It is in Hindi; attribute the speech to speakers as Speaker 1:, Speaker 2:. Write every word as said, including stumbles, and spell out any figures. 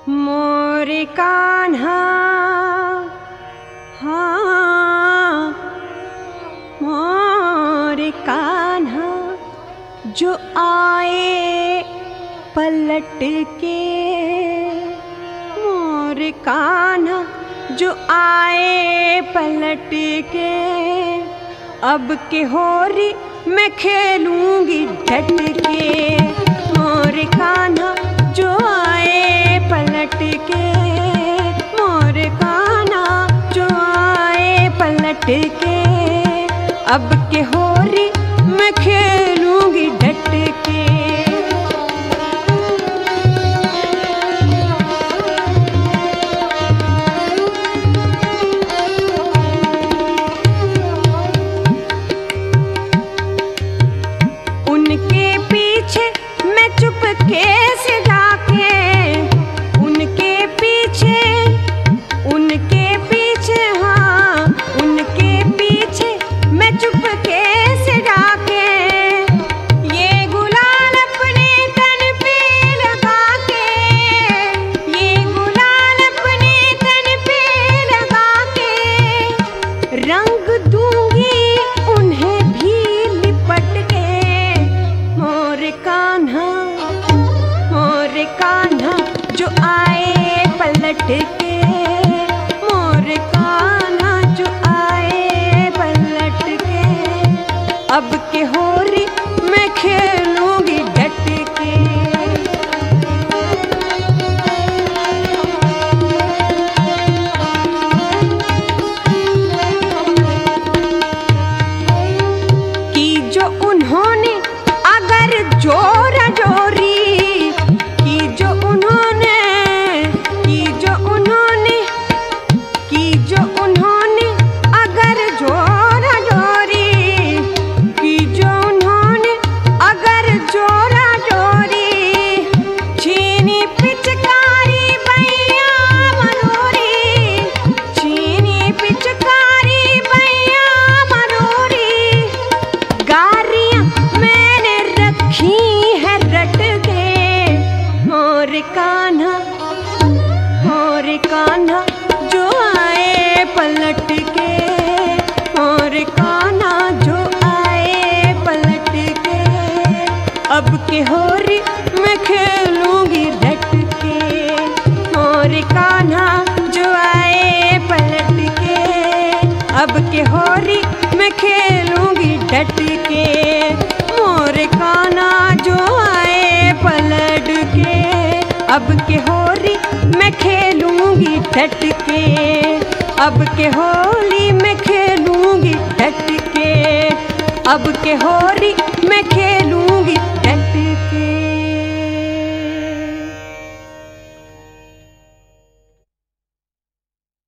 Speaker 1: मोरे कान्हा, हाँ मोरे कान्हा, जो आए पलट के। मोरे कान्हा जो आए पलट के, अब के होरी मैं खेलूंगी डट के। मोरे कान्हा जो आए पलट के, मोरे कान्हा जो आए पलट के, अब के होरी मैं खेलूंगी डट के। उनके पीछे मैं चुपके से जाके, उनके पीछे उनके पीछे हाँ उनके पीछे मैं चुपके से जाके, ये गुलाल अपने तन पे लगा के, ये गुलाल अपने तन पे लगा के, रंग दूंगी उन्हें भी लिपट के। मोरे कान्हा, मोरे कान्हा जो आए पलट के, मोरे कान्हा जो आए पलट के, अब के होरी मैं खेलूंगी डट के। कि जो उन्होंने अगर जोरा जोरी, कि जो उन्होंने कि जो उन्होंने कि जो उन्होंने अगर जोरा जोरी, कि जो उन्होंने अगर जोरा जोरी, छीनी पिचकारी बैया मरोरी, छीनी पिचकारी बैया मरोरी, गारियां मैंने रखी है रट के। मोरे कान्हा, मोरे कान्हा जो आए पलट के, मोरे कान्हा जो आए पलट के, अब के होरी मैं खेलूंगी डट के। मोरे कान्हा जो आए पलट के, अब के होरी मैं खेलूंगी डट के। मोरे कान्हा जो आए पलट के, अब के होरी मैं खेलूंगी डट के, अब के होली मैं खेलूंगी डट के, अब के होरी मैं खेलूंगी